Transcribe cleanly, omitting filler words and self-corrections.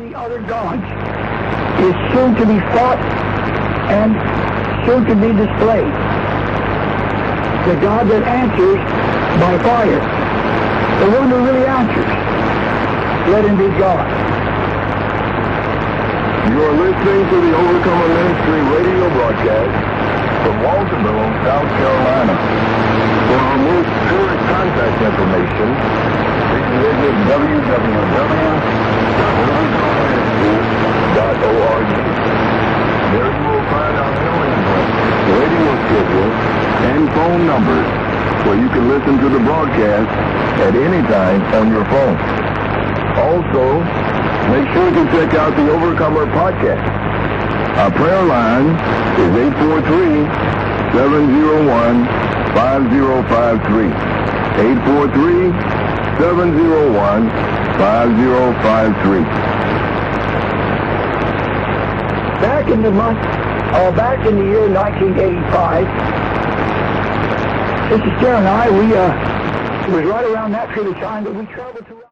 the other gods is soon to be fought and soon to be displayed. The God that answers by fire, the one who really answers, let him be God. You are listening to the Overcomer Ministry radio broadcast from Walterboro, South Carolina. For our most current contact information, please visit www.overcomerministry.org. There you will find our mailing address, radio schedule, and phone numbers, where you can listen to the broadcast at any time on your phone. Also, make sure to check out the Overcomer podcast. Our prayer line is 843-701-5053. 843-701-5053. Back in the year 1985, Sister Sarah and I, it was right around that period of time that we traveled to